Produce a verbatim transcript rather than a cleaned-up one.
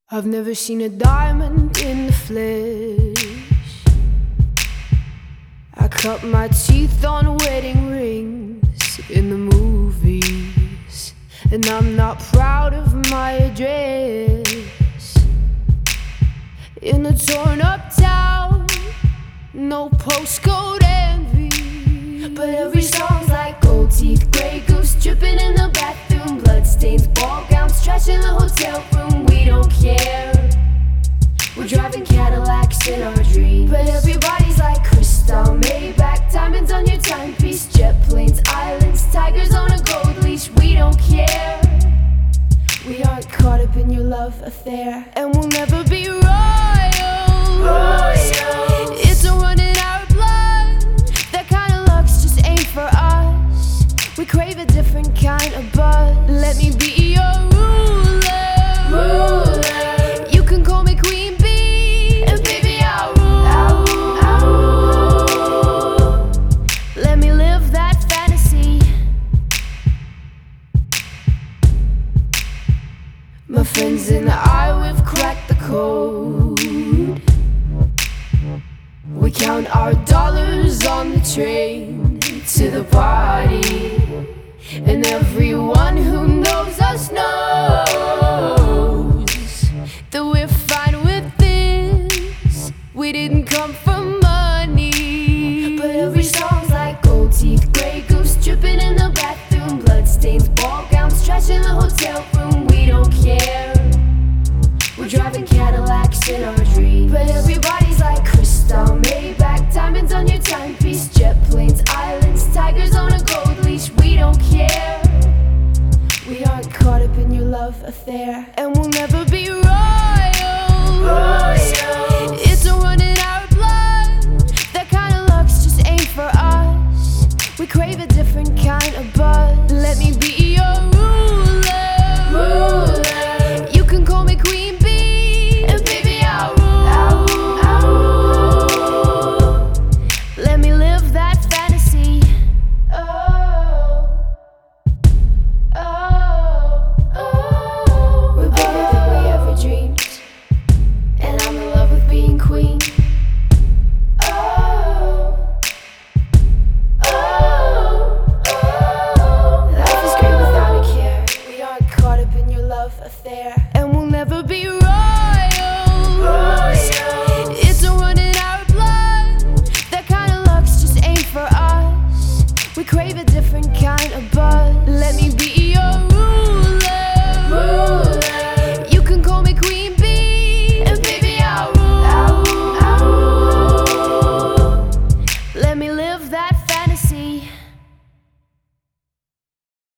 I've never seen a diamond in the flesh. I cut my teeth on wedding rings in the movies, and I'm not proud of my address. In a torn up town, no postcode envy, but every song's like gold teeth, grey goose dripping in the bathroom, bloodstains, ball gowns, trash in the hotel room. We don't care. We're driving Cadillacs in our dreams, but everybody's like crystal, Maybach, diamonds on your timepiece, jet planes, islands, tigers on a gold leash. We don't care. We aren't caught up in your love affair, and we'll never be royals. Royals. It's a run in our blood. That kind of luck's just ain't for us. We crave a different kind of buzz. Let me be your ruler. Ruler. You can call me Queen Bee, and baby I'll rule. I'll rule. Let me live that fantasy. My friends and I, we've cracked the code. We count our dollars on the train to the party, and everyone who knows us knows that we're fine with this. We didn't come for money, but every song's like gold teeth, grey goose dripping in the bathroom, bloodstains, ball gowns, trash in the hotel room. We don't care. We're driving Cadillacs in our dreams, but everybody's like crystal, Maybach, diamonds on your timepiece, jet planes, islands, tigers on a gold leash. We don't care. We aren't caught up in your love affair, and we'll never be royals. Royals. It's a run in our blood. That kind of luck's just ain't for us. We crave a different kind of buzz. Let me be your ruler. Ruler. You can call me Queen Bee, and baby I'll rule. I'll rule. Let me live that fantasy. Oh, oh, oh. We're better than we ever dreamed, and I'm in love with being queen. Oh, oh, oh. Life is great without a care. We aren't caught up in your love affair, and we'll never be royals. Royals. It's a run in our blood. That kind of luck's just ain't for us. We crave a different kind of buzz. Let me be your ruler. Ruler. You can call me Queen Bee, and baby I'll rule. I'll rule. Let me live that fantasy.